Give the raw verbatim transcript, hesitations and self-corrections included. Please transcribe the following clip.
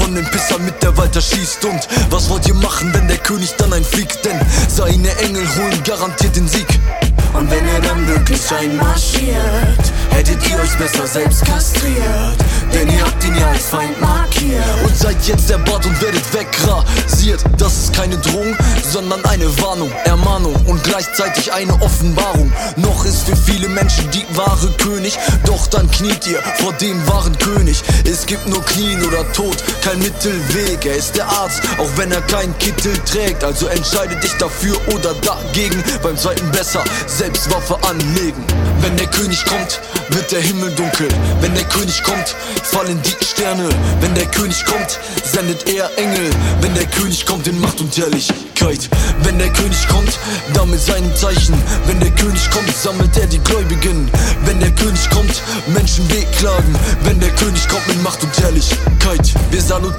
von den Pissern, mit der weiter schießt. Und was wollt ihr machen, wenn der König dann einfliegt? Denn seine Engel holen garantiert den Sieg. Und wenn er dann wirklich einmarschiert, hättet ihr euch besser selbst kastriert, denn ihr habt ihn ja als Feind markiert. Und seid jetzt der Bart und werdet wegrasiert. Das ist keine Drohung, sondern eine Warnung, Ermahnung und gleichzeitig eine Offenbarung. Noch ist für viele Menschen die wahre König, doch dann kniet ihr vor dem wahren König. Es gibt nur Knien oder Tod, kein Mittelweg. Er ist der Arzt, auch wenn er keinen Kittel trägt. Also entscheide dich dafür oder dagegen. Beim zweiten besser selbst Waffe anlegen. Wenn der König kommt, wird der Himmel dunkel. Wenn der König kommt, fallen die Sterne. Wenn der König kommt, sendet er Engel. Wenn der König kommt in Macht und Herrlichkeit. Wenn der König kommt, dann mit seinen Zeichen. Wenn der König kommt, sammelt er die Gläubigen. Wenn der König kommt, Menschen wehklagen. Wenn der König kommt mit Macht und Herrlichkeit. Wir salutieren